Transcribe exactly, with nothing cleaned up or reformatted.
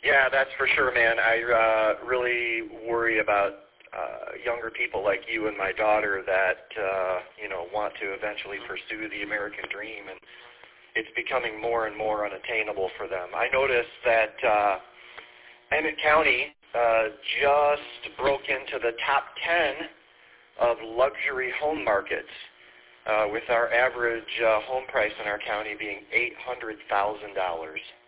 Yeah, that's for sure, man. I uh, really worry about uh, younger people like you and my daughter that, uh, you know, want to eventually pursue the American dream, and it's becoming more and more unattainable for them. I noticed that uh, Emmett County uh, just broke into the top ten of luxury home markets, uh, with our average uh, home price in our county being eight hundred thousand dollars.